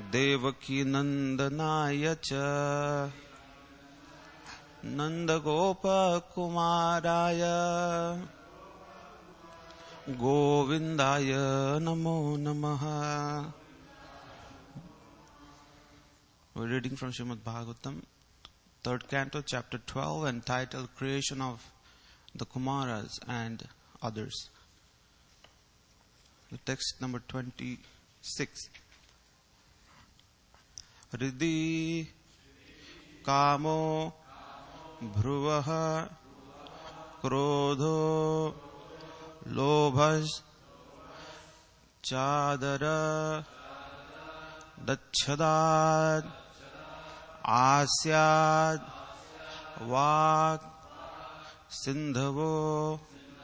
देवकी नंदनाय च नंदगोपकुमाराय गोविंदाय नमो नमः. We're reading from Srimad Bhagavatam, 3rd canto, chapter 12, entitled Creation of the Kumaras and Others. The text number 26. Hridi Kamo Bhruvah Krodho Lobhas Chadara Dachadad Asyad Vak Sindhavo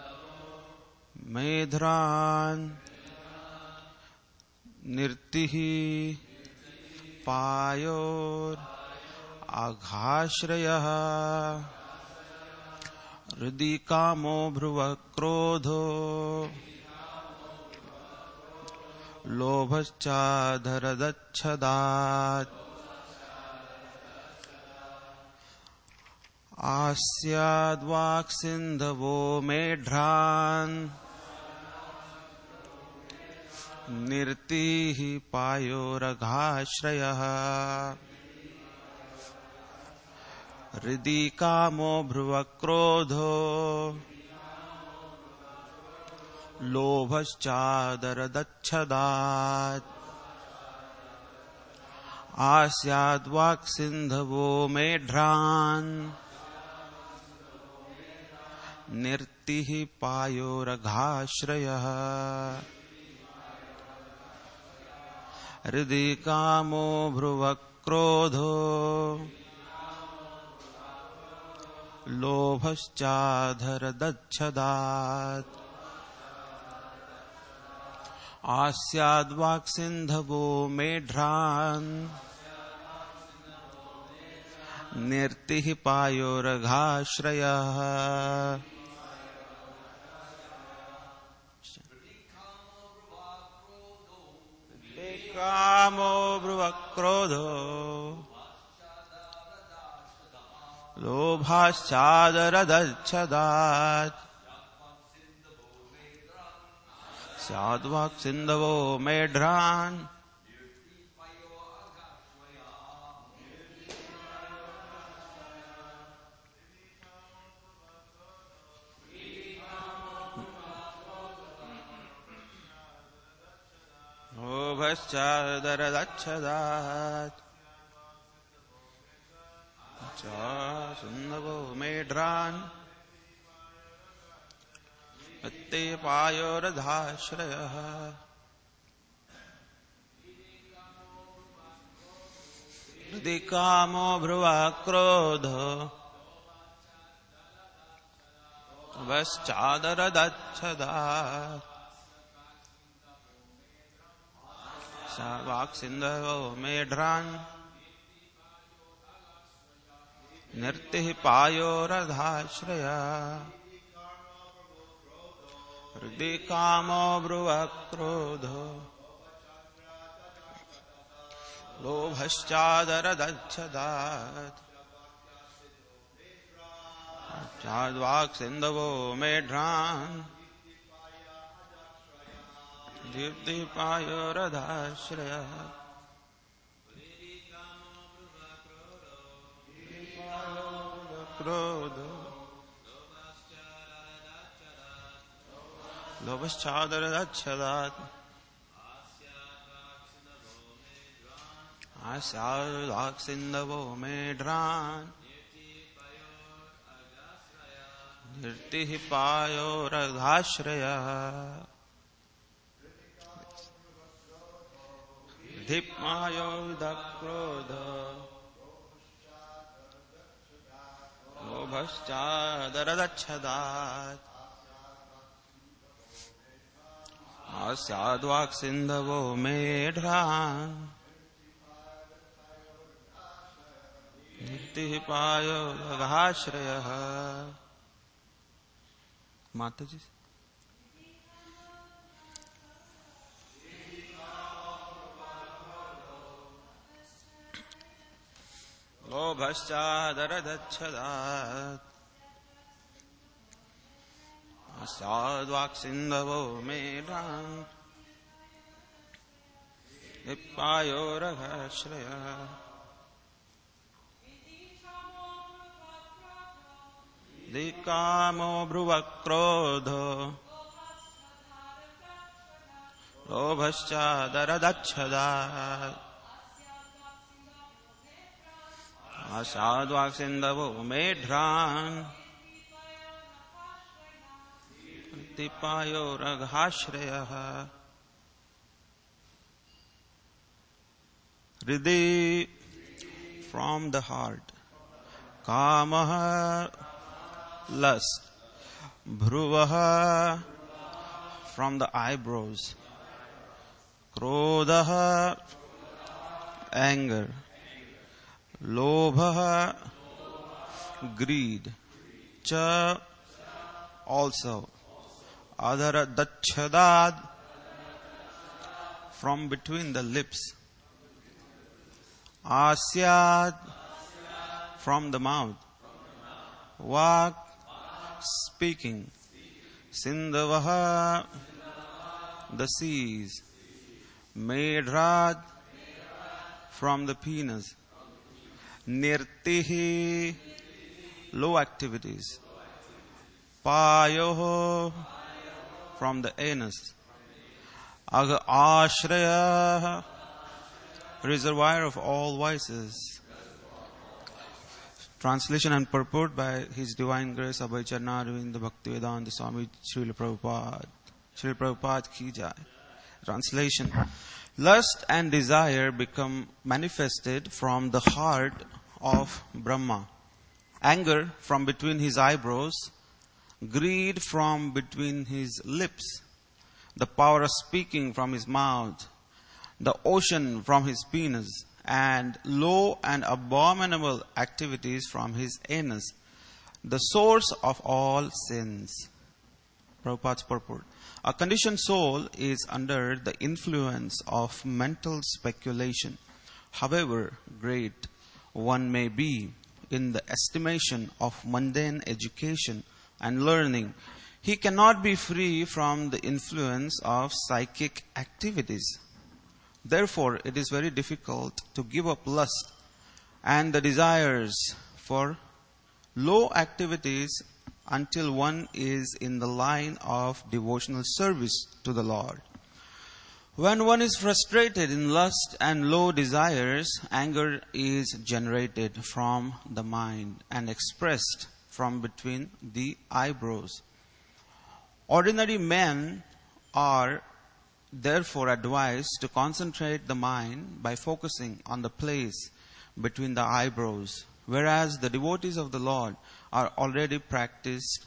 Medhran Nirtihi Payor Aghashrayah Hridi Kamo Bhruva Krodho Lobhaschadhara Dachhadat Asyad Vaksindhavo Medhran Nirtihi Payoraghashrayah Hridi Kamo Bhruva Krodho Lobhaschadhara Dachhadat Asyad Vaksindhavo Medhran Nirtihi Payoraghashrayah Hridi Kamo Bhruva Krodho Lobhaschadhara Dachhadat Asyad Vaksindhavo Medhran Nirtihi Payoraghashrayah Kamo Bhruva Krodho Lobhaschadhara Dachhadat Sadvak Sindhavo Medhran Lobhaschadhara Dachhadat Sindhavo Medhran Atti Payoraghashrayah Hridi Kamo Bhruva Krodho Lobhaschadhara Dachhadat Sadvak Sindhavo Medhran Nirtihi Payoraghashrayah Hridi Kamo Bhruva Krodho Lobhaschadhara Dachhadat Sadvak Sindhavo Medhran Nirtihi Payoraghashrayah Krodho Lobhaschadhara Dachhadat Asyad Vaksindhavo Medhran Nirtihi Payoraghashrayah Dhipmayodakrodha Lobhaschadhara Dachhadat Asyad Vaksindhavo Medhran Nirtihi Payoraghashrayah. माता जी लोभश्चादरदच्छदात् साद्वाक्सिन्धवो मेधान् विप्पायोरघाश्रयः दिक्कामो ब्रुवक्रोधो लोभश्चादरदच्छदात् असाद्वाक्सिन्धवो मेढ्रान् दिप्पायोरघाश्रयः Hriday from the heart, Kamaha lust, Bhruvaha from the eyebrows, Krodhaha anger, Lobhaha greed, Cha also, Adhara Dachadad from between the lips, Asyad from the mouth, Vak speaking, Sindhavaha the seas, Medhrad from the penis, Nirtihi low activities, Payoho from the anus, Aga Ashraya reservoir of all vices. Translation and purport by His Divine Grace Abhay Charnarvind Bhaktivedanta Swami Srila Prabhupada. Srila Prabhupada ki jai. Translation. Lust and desire become manifested from the heart of Brahma. Anger from between his eyebrows. Greed from between his lips. The power of speaking from his mouth. The ocean from his penis, and low and abominable activities from his anus, the source of all sins. Prabhupada's purport. A conditioned soul is under the influence of mental speculation. However great one may be in the estimation of mundane education and learning, he cannot be free from the influence of psychic activities. Therefore, it is very difficult to give up lust and the desires for low activities until one is in the line of devotional service to the Lord. When one is frustrated in lust and low desires, anger is generated from the mind and expressed from between the eyebrows. Ordinary men are therefore advised to concentrate the mind by focusing on the place between the eyebrows, whereas the devotees of the Lord are already practiced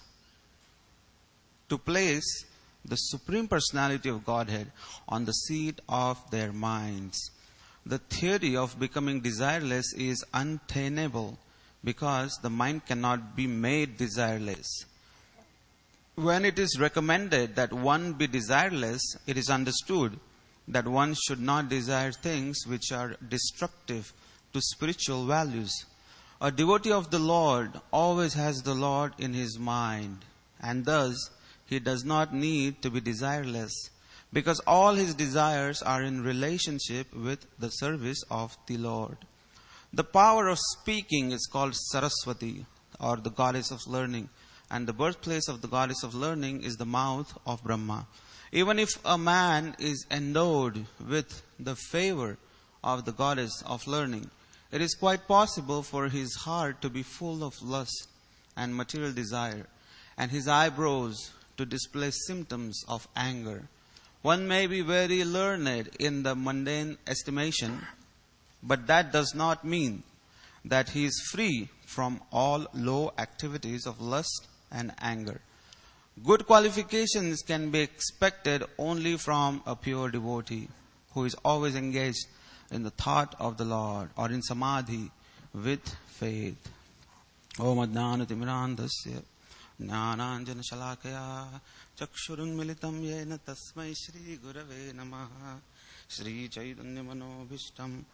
to place the Supreme Personality of Godhead on the seat of their minds. The theory of becoming desireless is untenable because the mind cannot be made desireless. When it is recommended that one be desireless, it is understood that one should not desire things which are destructive to spiritual values. A devotee of the Lord always has the Lord in his mind, and thus he does not need to be desireless, because all his desires are in relationship with the service of the Lord. The power of speaking is called Saraswati, or the goddess of learning. And the birthplace of the goddess of learning is the mouth of Brahma. Even if a man is endowed with the favor of the goddess of learning, it is quite possible for his heart to be full of lust and material desire, and his eyebrows to display symptoms of anger. One may be very learned in the mundane estimation, but that does not mean that he is free from all low activities of lust and anger. Good qualifications can be expected only from a pure devotee who is always engaged in the thought of the Lord or in samadhi with faith. Om Adnanatimirandasya Jnananjana Shalakaya Chakshurunmilitam Yena Tasmai Shri Gurave Namaha Shri Chaitanya Manobhishtam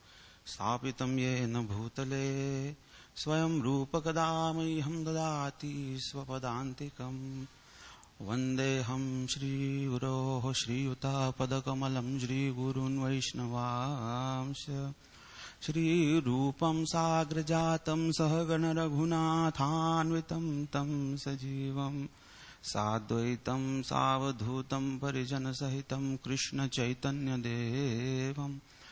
स्थापितं येन भूतले स्वयं रूपकदा मह्यं ददाति स्वपदान्तिकम् वन्देऽहं श्रीगुरोः श्रीयुतापदकमलं श्रीगुरून् वैष्णवांश्च श्रीरूपं साग्रजातं सहगण रघुनाथान्वितं तं सजीवं साद्वैतं सावधूतं परिजनसहितं कृष्ण चैतन्यदेवं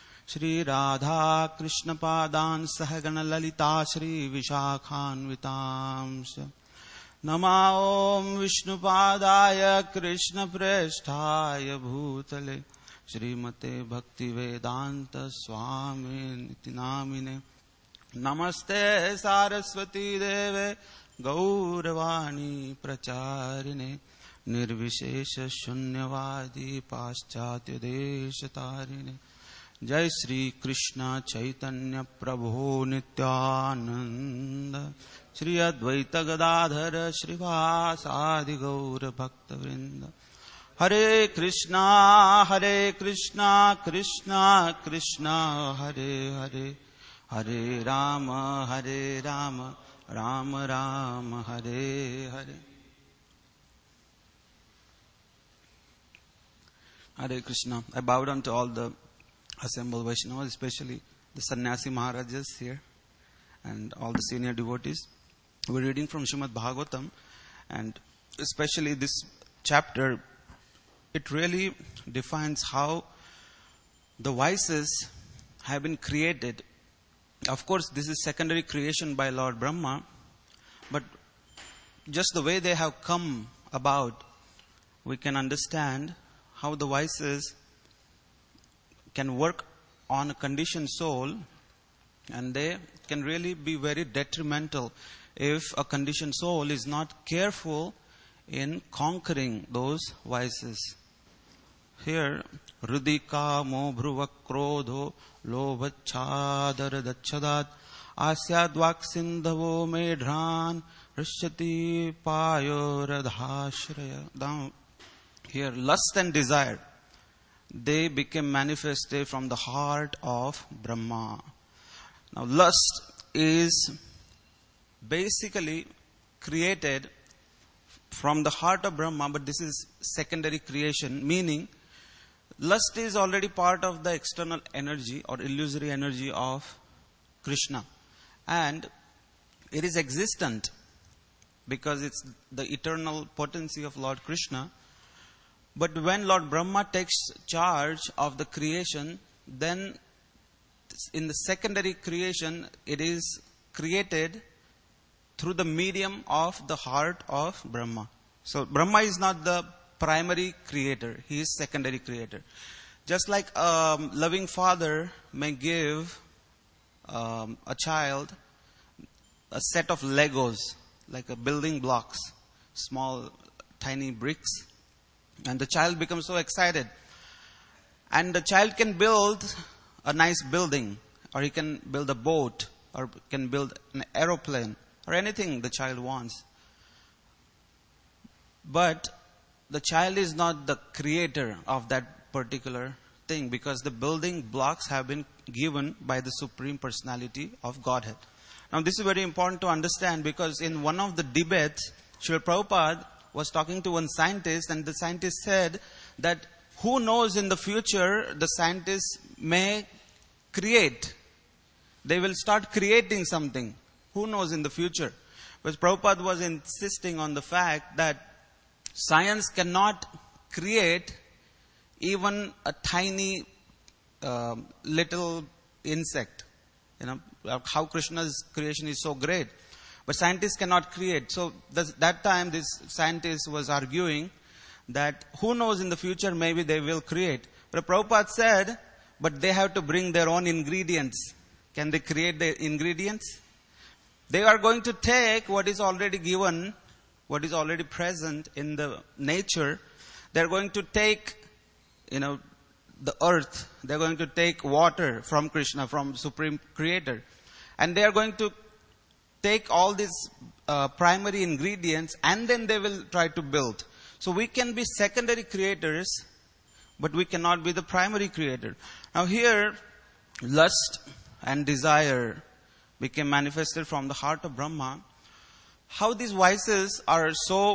श्रीराधाकृष्णपादान् सहगण ललिता श्रीविशाखान्वितांश्च नमा ॐ विष्णुपादाय कृष्णप्रेष्ठाय भूतले श्रीमते भक्तिवेदांत स्वामिनिति नामिने नमस्ते सारस्वती देवे गौरवाणी प्रचारिणे निर्विशेष शून्यवादी पाश्चात्य देशतारिणे जय श्री कृष्ण चैतन्य प्रभु नित्यानंद श्री अद्वैत गदाधर श्रीवासादि गौर भक्तवृंद हरे Krishna Krishna Krishna Hare Hare Hare Ram Ram Ram Hare Hare Hare Krishna. I bow down to all the assembled Vaishnavas, especially the Sannyasi Maharajas here and all the senior devotees. We're reading from Srimad Bhagavatam, and especially this chapter, it really defines how the vices have been created. Of course, this is secondary creation by Lord Brahma, but just the way they have come about, we can understand how the vices can work on a conditioned soul, and they can really be very detrimental if a conditioned soul is not careful in conquering those vices. Here, Rudika mo bhruva krodho lobhachadar dachadat asyadvaksindhavo medhran rishyati payoradhashraya. Now, here, lust and desire, they became manifested from the heart of Brahma. Now, lust is basically created from the heart of Brahma, but this is secondary creation, meaning lust is already part of the external energy or illusory energy of Krishna. And it is existent because it's the eternal potency of Lord Krishna. But when Lord Brahma takes charge of the creation, then in the secondary creation, it is created through the medium of the heart of Brahma. So Brahma is not the primary creator, he is secondary creator. Just like a loving father may give a child a set of Legos, like a building blocks, small tiny bricks, and the child becomes so excited. And the child can build a nice building, or he can build a boat, or can build an aeroplane, or anything the child wants. But the child is not the creator of that particular thing, because the building blocks have been given by the Supreme Personality of Godhead. Now this is very important to understand, because in one of the debates, Srila Prabhupada was talking to one scientist, and the scientist said that who knows, in the future the scientists may create. They will start creating something. Who knows in the future? But Prabhupada was insisting on the fact that science cannot create even a tiny little insect. You know, how Krishna's creation is so great. But scientists cannot create. So that time this scientist was arguing that who knows, in the future maybe they will create. But Prabhupada said, but they have to bring their own ingredients. Can they create the ingredients? They are going to take what is already given, what is already present in the nature. They are going to take, the earth. They are going to take water from Krishna, from Supreme Creator. And they are going to take all these primary ingredients, and then they will try to build. So we can be secondary creators, but we cannot be the primary creator. Now here, lust and desire became manifested from the heart of Brahma, how these vices are so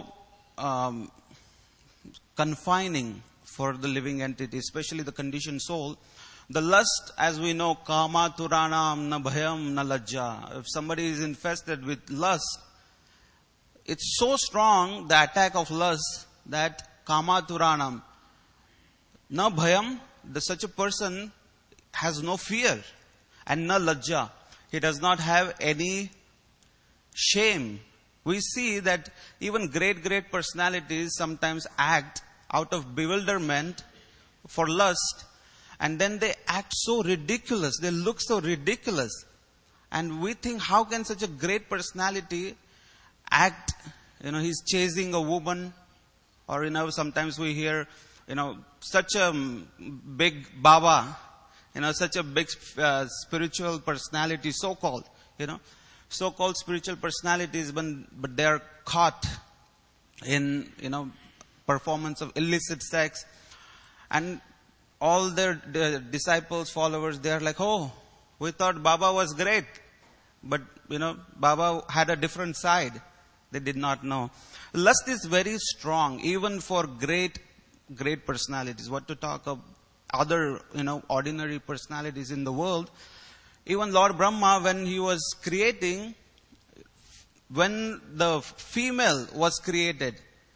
confining for the living entity, especially the conditioned soul. The lust, as we know, kama turanam na bhayam na lajja. If somebody is infested with lust, it's so strong, the attack of lust, that kama turanam na bhayam, such a person has no fear, and na lajja, he does not have any shame. We see that even great personalities sometimes act out of bewilderment for lust, and then they act so ridiculous, they look so ridiculous. And we think, how can such a great personality act? He's chasing a woman, or sometimes we hear, such a big Baba, such a big spiritual personality, so-called spiritual personalities, but they are caught in, performance of illicit sex. And all their disciples, followers, they are like, oh, we thought Baba was great. But, Baba had a different side. They did not know. Lust is very strong, even for great personalities. What to talk of other, ordinary personalities in the world. Even Lord Brahma, when he was creating, when the female was created,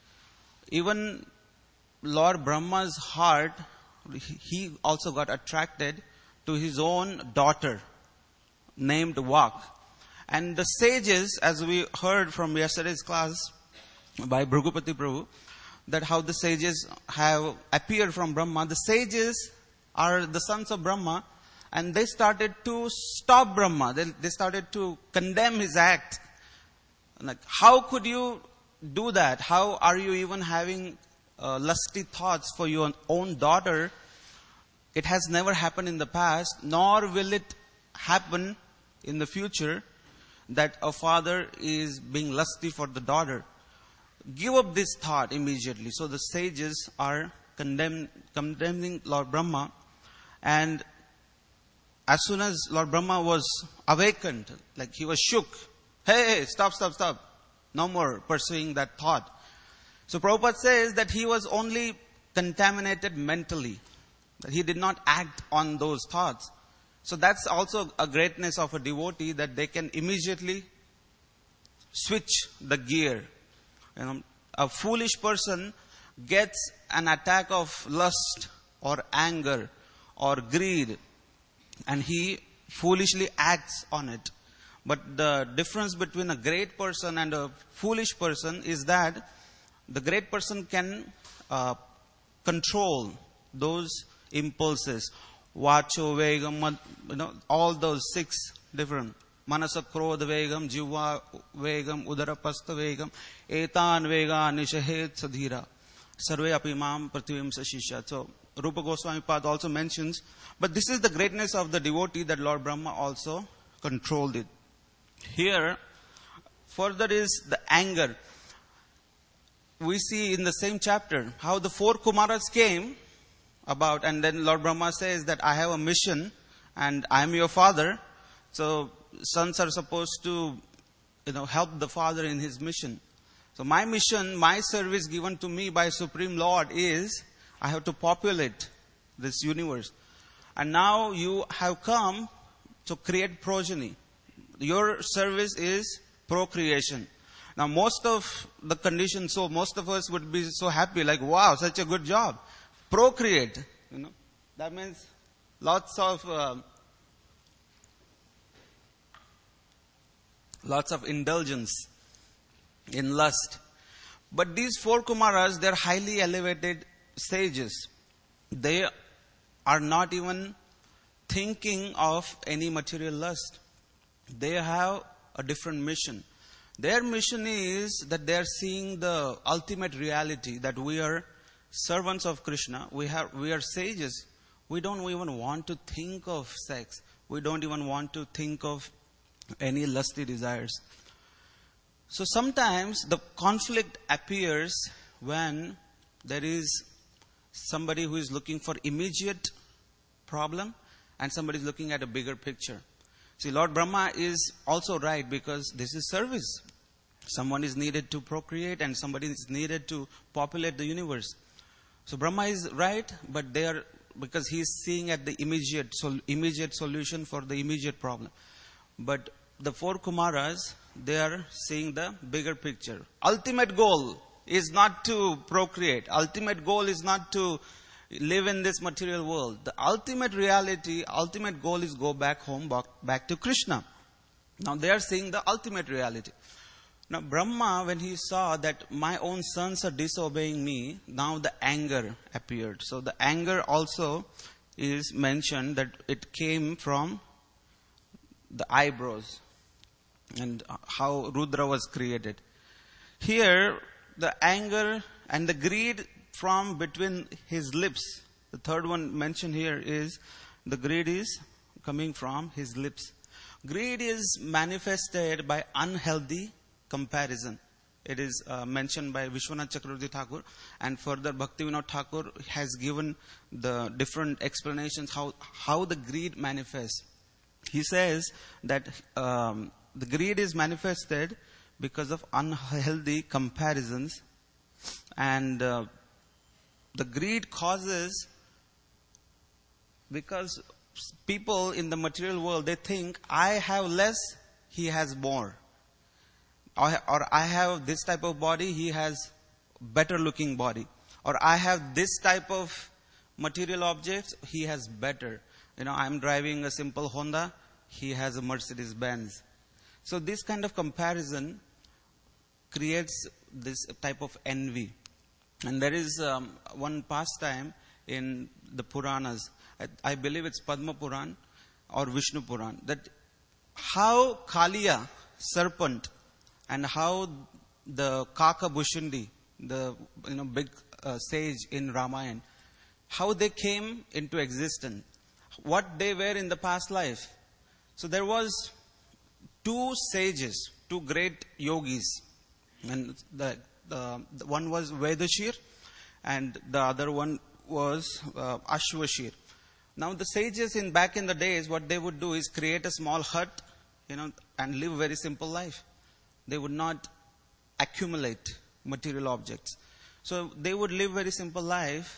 even Lord Brahma's heart, he also got attracted to his own daughter named Vak. And the sages, as we heard from yesterday's class by Bhrigupati Prabhu, that how the sages have appeared from Brahma. The sages are the sons of Brahma, and they started to stop Brahma. They started to condemn his act. Like, how could you do that? How are you even having lusty thoughts for your own daughter? It has never happened in the past, nor will it happen in the future, that a father is being lusty for the daughter. Give up this thought immediately. So the sages are condemning Lord Brahma. And as soon as Lord Brahma was awakened, like he was shook. Hey, stop. No more pursuing that thought. So Prabhupada says that he was only contaminated mentally. That he did not act on those thoughts. So that's also a greatness of a devotee, that they can immediately switch the gear. A foolish person gets an attack of lust or anger or greed, and he foolishly acts on it. But the difference between a great person and a foolish person is that the great person can control those impulses. Vacho vegam, all those 6 different. Manasa krodha vegam, jiva vegam, udarapastha vegam, etan vega nishahet sadhira, sarve apimam prativim sashisha. So Rupa Goswami Pad also mentions, but this is the greatness of the devotee, that Lord Brahma also controlled it. Here, further is the anger. We see in the same chapter how the 4 Kumaras came about, and then Lord Brahma says that I have a mission and I am your father. So sons are supposed to, help the father in his mission. So my mission, my service given to me by Supreme Lord is, I have to populate this universe. And now you have come to create progeny. Your service is procreation. Now most of the conditions, so most of us would be so happy, like, wow, such a good job. Procreate, that means lots of indulgence in lust. But these 4 Kumaras, they're highly elevated sages. They are not even thinking of any material lust. They have a different mission. Their mission is that they are seeing the ultimate reality, that we are servants of Krishna. We are sages. We don't even want to think of sex. We don't even want to think of any lusty desires. So sometimes the conflict appears when there is somebody who is looking for immediate problem and somebody is looking at a bigger picture. See, Lord Brahma is also right because this is service. Someone is needed to procreate and somebody is needed to populate the universe. So Brahma is right, but they are, because he is seeing at the immediate solution for the immediate problem. But the four Kumaras, they are seeing the bigger picture. Ultimate goal is not to procreate. Ultimate goal is not to live in this material world. The ultimate reality, ultimate goal is go back home, back to Krishna. Now they are seeing the ultimate reality. Now Brahma, when he saw that my own sons are disobeying me, now the anger appeared. So the anger also is mentioned that it came from the eyebrows and how Rudra was created. Here, the anger and the greed from between his lips. The third one mentioned here is the greed is coming from his lips. Greed is manifested by unhealthy comparison. It is mentioned by Vishwanath Chakravarti Thakur, and further Bhaktivinoda Thakur has given the different explanations how the greed manifests. He says that the greed is manifested because of unhealthy comparisons, and the greed causes because people in the material world, they think I have less, he has more. Or I have this type of body, he has better looking body. Or I have this type of material objects, he has better. I'm driving a simple Honda, he has a Mercedes Benz. So this kind of comparison creates this type of envy. And there is one pastime in the Puranas, I believe it's Padma Puran or Vishnu Puran, that how Kaliya, serpent, and how the Kaka Bhushandi, the big sage in Ramayana, how they came into existence, what they were in the past life. So there was two sages, two great yogis, and the one was Vedashir, and the other one was Ashwashir. Now the sages back in the days, what they would do is create a small hut, and live a very simple life. They would not accumulate material objects. So they would live very simple life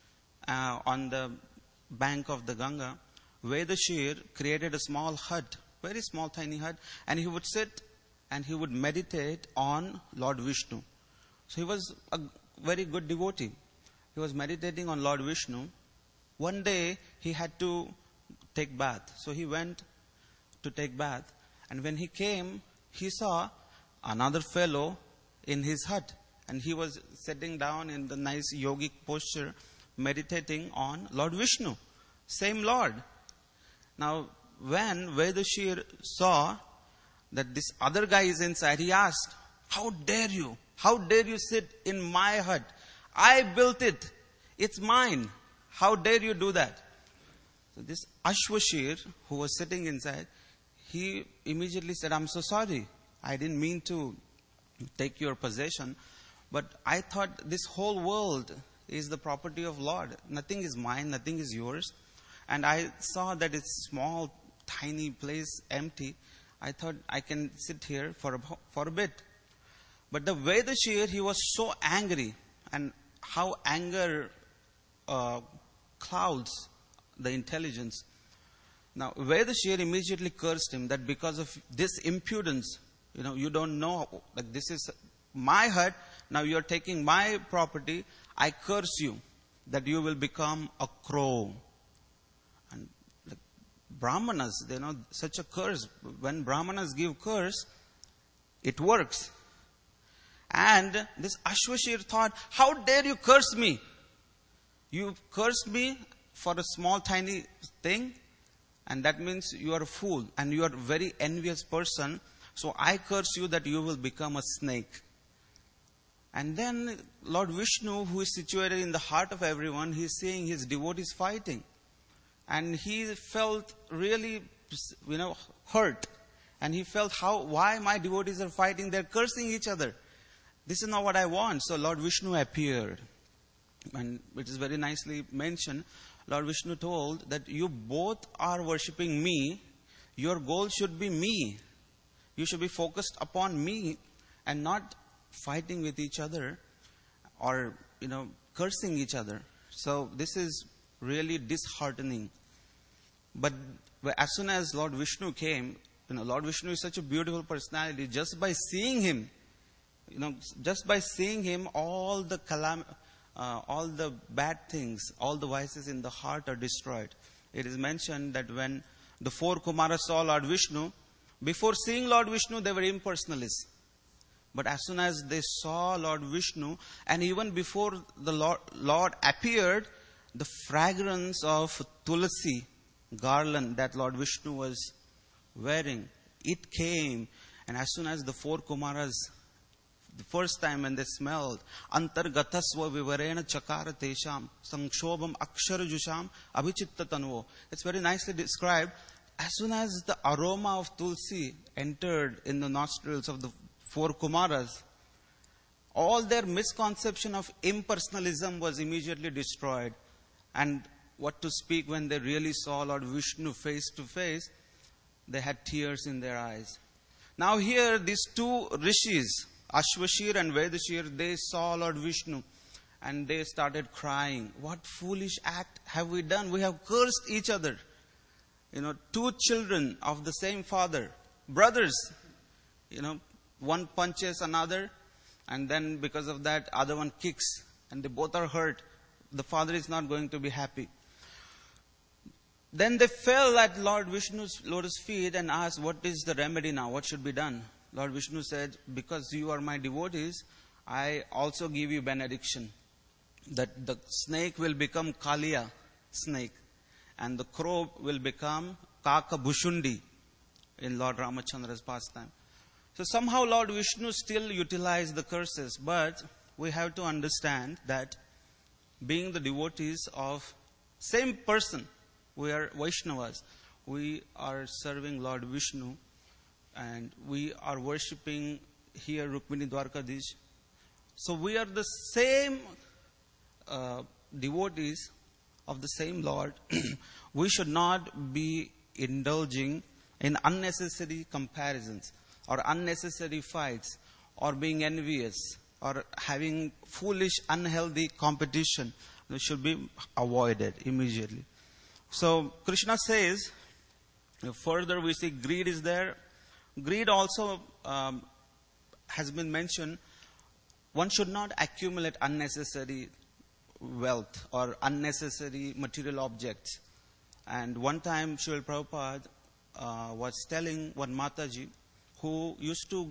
on the bank of the Ganga. Vedashir created a small hut, very small tiny hut, and he would sit and he would meditate on Lord Vishnu. So he was a very good devotee. He was meditating on Lord Vishnu. One day he had to take bath. So he went to take bath, and when he came, he saw another fellow in his hut, and he was sitting down in the nice yogic posture, meditating on Lord Vishnu, same Lord. Now, when Vedashir saw that this other guy is inside, he asked, "How dare you? How dare you sit in my hut? I built it. It's mine. How dare you do that?" So this Ashwashir, who was sitting inside, he immediately said, "I'm so sorry. I didn't mean to take your possession, but I thought this whole world is the property of Lord. Nothing is mine, nothing is yours. And I saw that it's small, tiny place, empty. I thought I can sit here for a bit." But the Vedashir, he was so angry, and how anger clouds the intelligence. Now, Vedashir immediately cursed him that because of this impudence, you don't know, like this is my hut, now you're taking my property, I curse you that you will become a crow. And like Brahmanas, such a curse. When Brahmanas give curse, it works. And this Ashwashir thought, "How dare you curse me? You cursed me for a small tiny thing, and that means you are a fool and you are a very envious person. So I curse you that you will become a snake." And then Lord Vishnu, who is situated in the heart of everyone, he is seeing his devotees fighting. And he felt really, hurt. And he felt why my devotees are fighting, they're cursing each other. This is not what I want. So Lord Vishnu appeared. And it is very nicely mentioned. Lord Vishnu told that you both are worshipping me. Your goal should be me. You should be focused upon me and not fighting with each other or, cursing each other. So this is really disheartening. But as soon as Lord Vishnu came, Lord Vishnu is such a beautiful personality. Just by seeing him, all the bad things, all the vices in the heart are destroyed. It is mentioned that when the 4 Kumaras saw Lord Vishnu, before seeing Lord Vishnu, they were impersonalists. But as soon as they saw Lord Vishnu, and even before the Lord appeared, the fragrance of tulsi garland that Lord Vishnu was wearing, it came. And as soon as the 4 Kumaras, the first time when they smelled, antargatasva vivarena chakara tesham samkshobham aksharajusham abhichitta tanuvo. It's very nicely described. As soon as the aroma of tulsi entered in the nostrils of the 4 Kumaras, all their misconception of impersonalism was immediately destroyed. And what to speak when they really saw Lord Vishnu face to face, they had tears in their eyes. Now here, these 2 rishis, Ashvashir and Vedashir, they saw Lord Vishnu and they started crying. What foolish act have we done? We have cursed each other. 2 children of the same father, brothers, one punches another, and then because of that, other one kicks, and they both are hurt. The father is not going to be happy. Then they fell at Lord Vishnu's lotus feet and asked, what is the remedy now? What should be done? Lord Vishnu said, because you are my devotees, I also give you benediction. That the snake will become Kaliya snake. And the crow will become Kaka Bhushundi in Lord Ramachandra's pastime. So somehow Lord Vishnu still utilized the curses. But we have to understand that being the devotees of same person, we are Vaishnavas. We are serving Lord Vishnu. And we are worshipping here Rukmini Dwarkadish. So we are the same devotees of the same Lord. We should not be indulging in unnecessary comparisons or unnecessary fights or being envious or having foolish, unhealthy competition. This should be avoided immediately. So Krishna says, further we see greed is there. Greed also has been mentioned. One should not accumulate unnecessary wealth or unnecessary material objects. And one time Srila Prabhupada was telling one Mataji who used to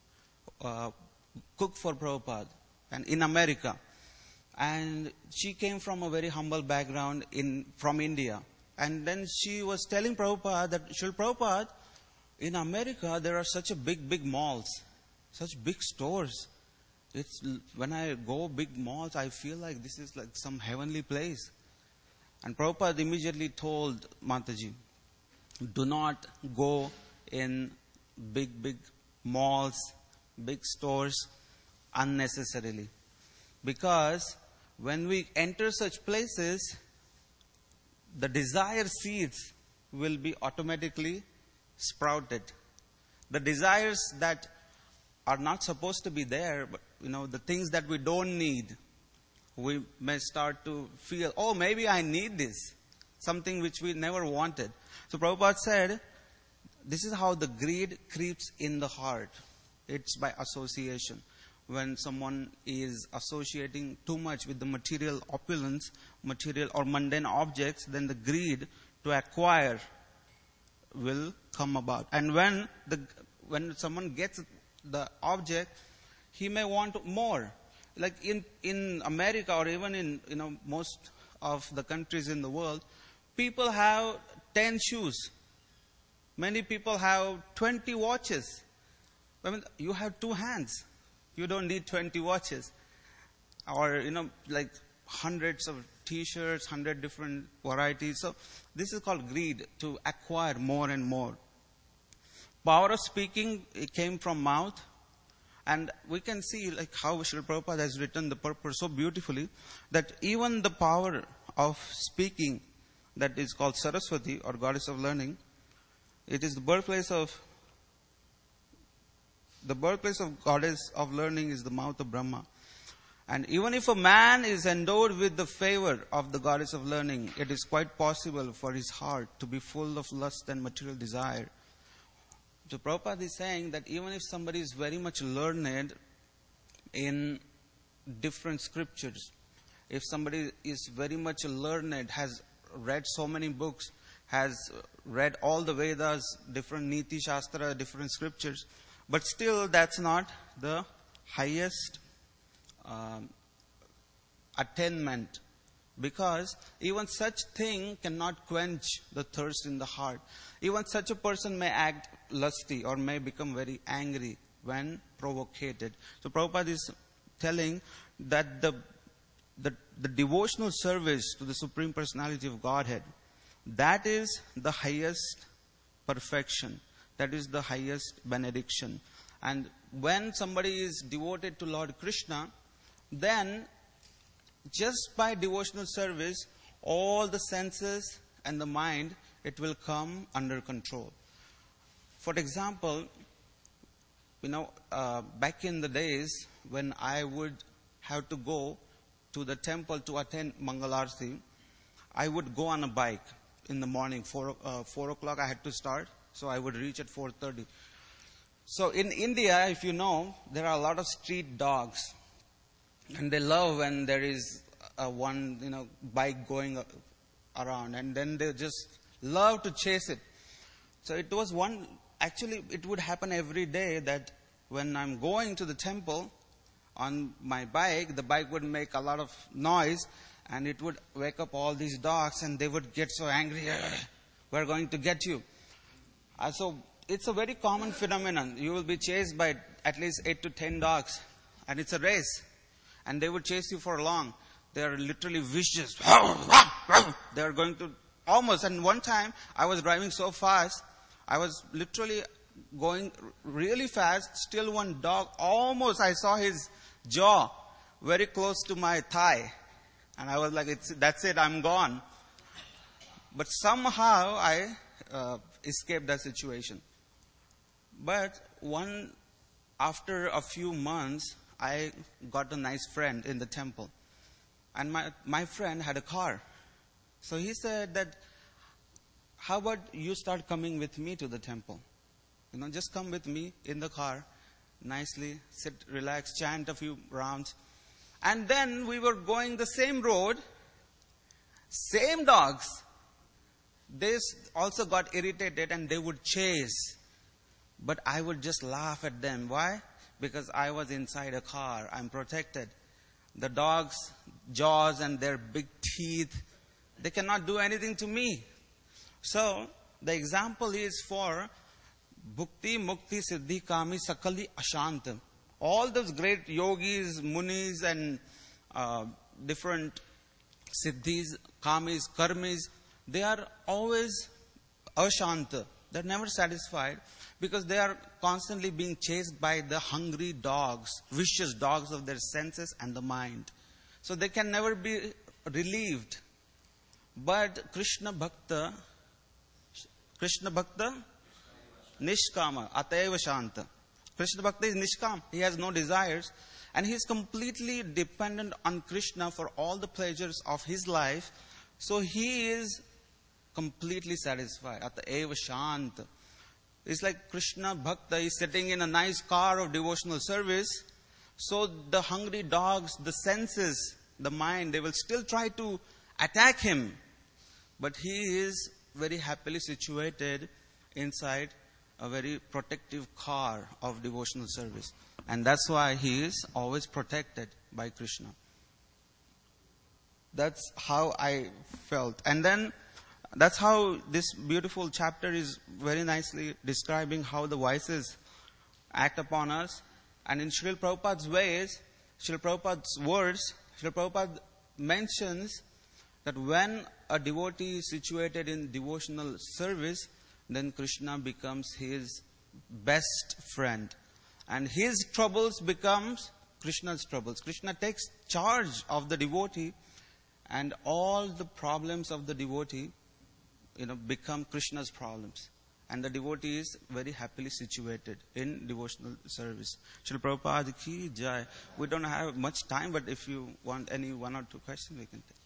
cook for Prabhupada and in America. And she came from a very humble background from India. And then she was telling Prabhupada that, Srila Prabhupada, in America there are such a big malls, such big stores. When I go big malls, I feel like this is like some heavenly place. And Prabhupada immediately told Mataji, do not go in big malls, big stores unnecessarily. Because when we enter such places, the desired seeds will be automatically sprouted. The desires that are not supposed to be there, but the things that we don't need, we may start to feel, oh, maybe I need this. Something which we never wanted. So Prabhupada said, this is how the greed creeps in the heart. It's by association. When someone is associating too much with the material opulence, material or mundane objects, then the greed to acquire will come about. And when someone gets the object, he may want more. Like in America or even in most of the countries in the world, people have 10 shoes. Many people have 20 watches. I mean, you have 2 hands. You don't need 20 watches. Or, like hundreds of t-shirts, 100 different varieties. So this is called greed, to acquire more and more. Power of speaking, it came from mouth. And we can see like how Srila Prabhupada has written the purpose so beautifully, that even the power of speaking, that is called Saraswati or goddess of learning, It is the birthplace of goddess of learning is the mouth of Brahma. And even if a man is endowed with the favor of the goddess of learning, it is quite possible for his heart to be full of lust and material desire. So Prabhupada is saying that even if somebody is very much learned in different scriptures, if somebody is very much learned, has read so many books, has read all the Vedas, different Niti Shastra, different scriptures, but still that's not the highest attainment, because even such thing cannot quench the thirst in the heart. Even such a person may act lusty or may become very angry when provoked. So Prabhupada is telling that the devotional service to the Supreme Personality of Godhead, that is the highest perfection. That is the highest benediction. And when somebody is devoted to Lord Krishna, then just by devotional service, all the senses and the mind, it will come under control. For example, back in the days when I would have to go to the temple to attend Mangalarti, I would go on a bike in the morning. 4 o'clock I had to start, so I would reach at 4:30. So in India, if you know, there are a lot of street dogs. And they love when there is one bike going around, and then they just love to chase it. So it would happen every day that when I'm going to the temple on my bike, the bike would make a lot of noise, and it would wake up all these dogs, and they would get so angry, we're going to get you. So it's a very common phenomenon. You will be chased by at least 8 to 10 dogs, and it's a race. And they would chase you for long. They are literally vicious. They are going to almost. And one time, I was driving so fast, I was literally going really fast. Still one dog, almost I saw his jaw very close to my thigh. And I was like, that's it, I'm gone. But somehow I escaped that situation. But after a few months, I got a nice friend in the temple. And my friend had a car. So he said that, how about you start coming with me to the temple? Just come with me in the car, nicely, sit, relax, chant a few rounds. And then we were going the same road, same dogs. They also got irritated and they would chase. But I would just laugh at them. Why? Because I was inside a car. I'm protected. The dogs' jaws and their big teeth, they cannot do anything to me. So, the example is for Bhukti, Mukti, Siddhi, Kami, Sakali, Ashanta. All those great yogis, munis and different siddhis, kamis, karmis, they are always ashanta. They're never satisfied because they are constantly being chased by the hungry dogs, vicious dogs of their senses and the mind. So they can never be relieved. But Krishna Bhakta, Nishkama, Ataiva Shanta. Krishna Bhakta is Nishkam. He has no desires. And he is completely dependent on Krishna for all the pleasures of his life. So he is completely satisfied. Ataiva Shanta. It's like Krishna Bhakta is sitting in a nice car of devotional service. So the hungry dogs, the senses, the mind, they will still try to attack him. But he is very happily situated inside a very protective car of devotional service. And that's why he is always protected by Krishna. That's how I felt. And then that's how this beautiful chapter is very nicely describing how the vices act upon us. And in Srila Prabhupada's ways, Srila Prabhupada's words, Srila Prabhupada mentions that when a devotee is situated in devotional service, then Krishna becomes his best friend. And his troubles becomes Krishna's troubles. Krishna takes charge of the devotee, and all the problems of the devotee, become Krishna's problems. and the devotee is very happily situated in devotional service. Srila Prabhupada ki jai. We don't have much time, but if you want any one or two questions, we can take.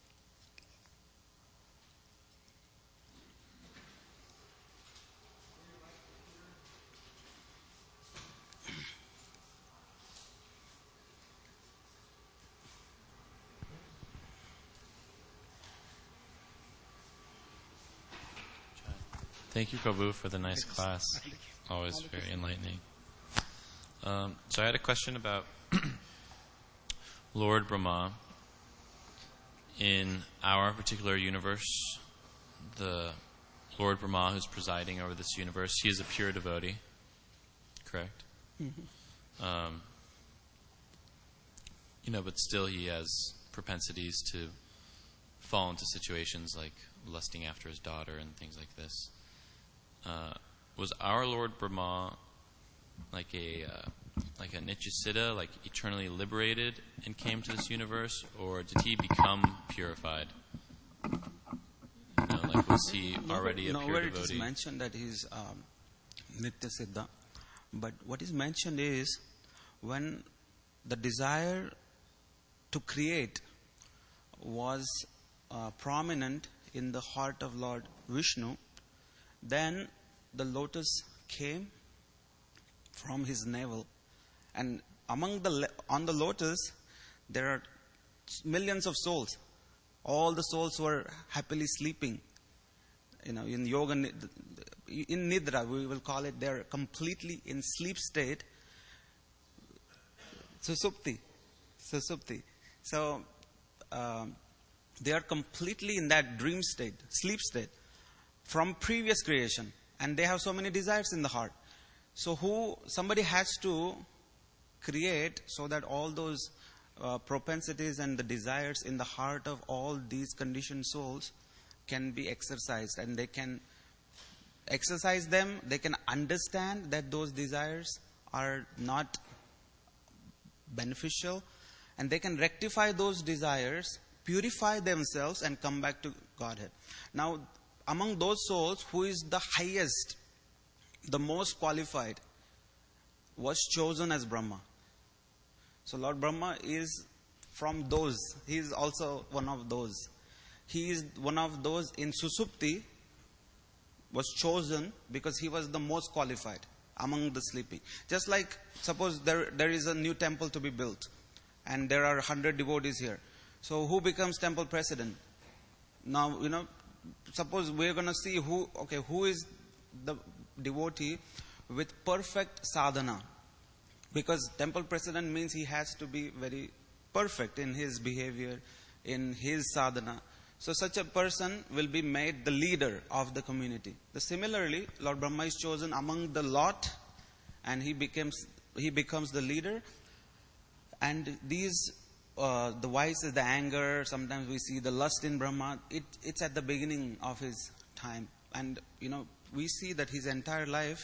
Thank you, Prabhu, for the nice class. Always very enlightening. So I had a question about Lord Brahma. In our particular universe, the Lord Brahma who's presiding over this universe, he is a pure devotee, correct? Mm-hmm. But still he has propensities to fall into situations like lusting after his daughter and things like this. Was our Lord Brahma like a Nityasiddha, like eternally liberated and came to this universe, or did he become purified? Was he already a pure nowhere devotee? It is mentioned that he is Nityasiddha, but what is mentioned is when the desire to create was prominent in the heart of Lord Vishnu, then the lotus came from his navel, and on the lotus there are millions of souls. All the souls were happily sleeping. In yoga, in nidra, we will call it. They are completely in sleep state. Susupti. So they are completely in that dream state, sleep state, from previous creation, and they have so many desires in the heart. So somebody has to create so that all those propensities and the desires in the heart of all these conditioned souls can be exercised, and they can exercise them. They can understand that those desires are not beneficial, and they can rectify those desires, purify themselves, and come back to Godhead. Now, among those souls, who is the highest, the most qualified, was chosen as Brahma. So Lord Brahma is from those. He is also one of those. He is one of those in Susupti, was chosen because he was the most qualified among the sleeping. Just like, suppose there is a new temple to be built, and there are 100 devotees here. So who becomes temple president? Now, suppose we're going to see who is the devotee with perfect sadhana. Because temple president means he has to be very perfect in his behavior, in his sadhana. So such a person will be made the leader of the community. Similarly, Lord Brahma is chosen among the lot, and he becomes the leader. And these, the vices, the anger, sometimes we see the lust in Brahma, it's at the beginning of his time. And, we see that his entire life,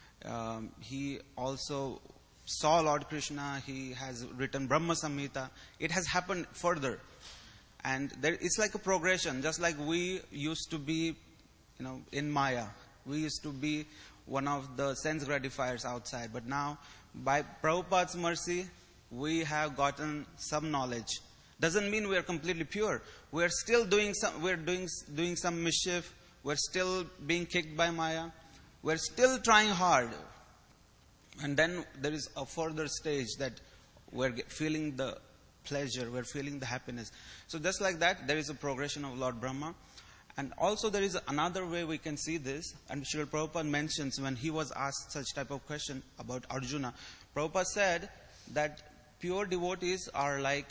he also saw Lord Krishna. He has written Brahma Samhita. It has happened further. And it's like a progression, just like we used to be, in Maya. We used to be one of the sense gratifiers outside. But now, by Prabhupada's mercy, we have gotten some knowledge. Doesn't mean we are completely pure. We are still doing some mischief. We're still being kicked by Maya. We're still trying hard. And then there is a further stage that we're feeling the pleasure, we're feeling the happiness. So just like that, there is a progression of Lord Brahma. And also there is another way we can see this. And Srila Prabhupada mentions when he was asked such type of question about Arjuna, Prabhupada said that pure devotees are like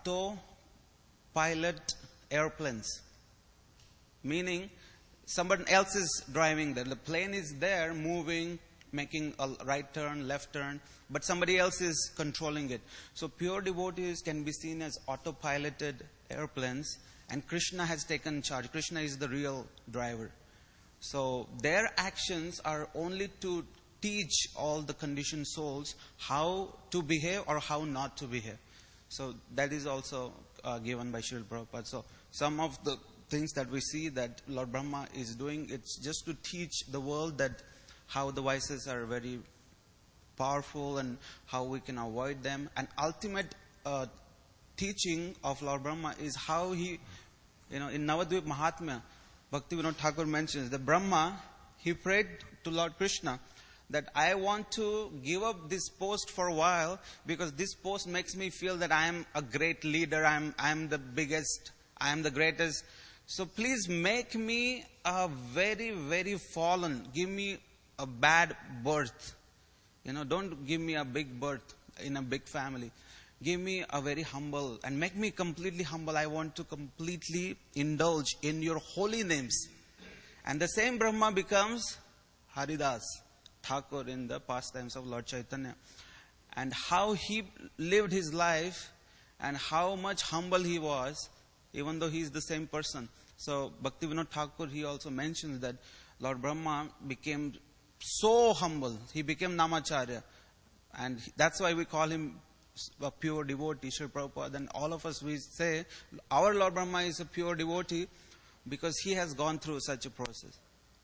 auto-pilot airplanes. Meaning, someone else is driving there. The plane is there, moving, making a right turn, left turn, but somebody else is controlling it. So pure devotees can be seen as autopiloted airplanes, and Krishna has taken charge. Krishna is the real driver. So their actions are only to teach all the conditioned souls how to behave or how not to behave. So that is also given by Srila Prabhupada. So some of the things that we see that Lord Brahma is doing, it's just to teach the world that how the vices are very powerful and how we can avoid them. And ultimate teaching of Lord Brahma is how he, in Navadvip Mahatmya, Bhaktivinoda Thakur mentions that Brahma, he prayed to Lord Krishna that I want to give up this post for a while because this post makes me feel that I am a great leader, I am the biggest, I am the greatest. So please make me a very, very fallen. Give me a bad birth. Don't give me a big birth in a big family. Give me a very humble and make me completely humble. I want to completely indulge in your holy names. And the same Brahma becomes Haridas Thakur in the pastimes of Lord Chaitanya. And how he lived his life and how much humble he was, even though he is the same person. So Bhaktivinoda Thakur, he also mentions that Lord Brahma became so humble. He became Namacharya. And that's why we call him a pure devotee, Srila Prabhupada. And all of us, we say, our Lord Brahma is a pure devotee because he has gone through such a process.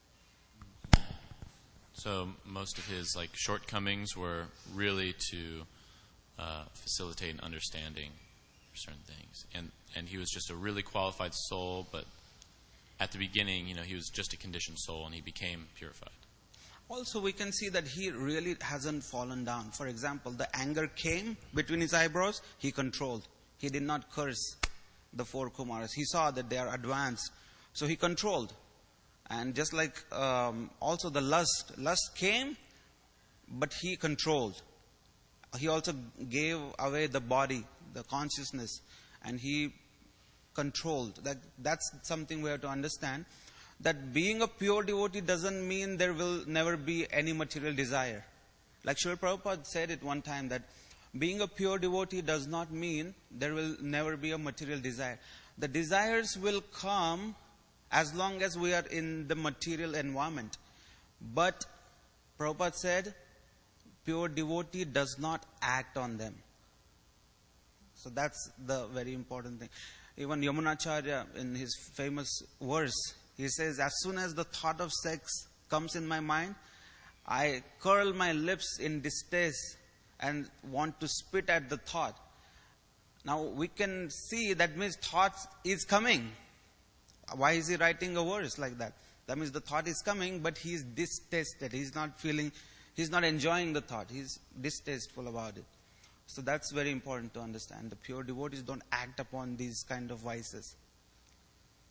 So most of his shortcomings were really to facilitate an understanding for certain things. And he was just a really qualified soul, but at the beginning, he was just a conditioned soul and he became purified. Also, we can see that he really hasn't fallen down. For example, the anger came between his eyebrows, he controlled. He did not curse the 4 Kumaras. He saw that they are advanced. So he controlled. And just like also the lust came, but he controlled. He also gave away the body, the consciousness, and he controlled. That's something we have to understand. That being a pure devotee doesn't mean there will never be any material desire. Like Srila Prabhupada said it one time, that being a pure devotee does not mean there will never be a material desire. The desires will come as long as we are in the material environment. But Prabhupada said, pure devotee does not act on them. So that's the very important thing. Even Yamunacharya, in his famous verse, he says, as soon as the thought of sex comes in my mind, I curl my lips in distaste and want to spit at the thought. Now we can see that means thought is coming. Why is he writing a verse like that? That means the thought is coming, but he is distasteful. He's not enjoying the thought. He's distasteful about it. So that's very important to understand. The pure devotees don't act upon these kind of vices.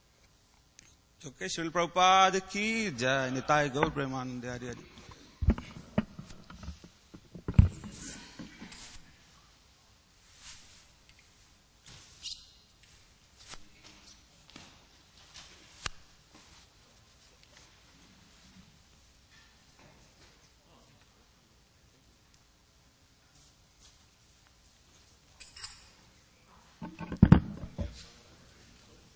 Okay, Srila Prabhupada ki jai, Nitai Gaur Premanande Hari Hari.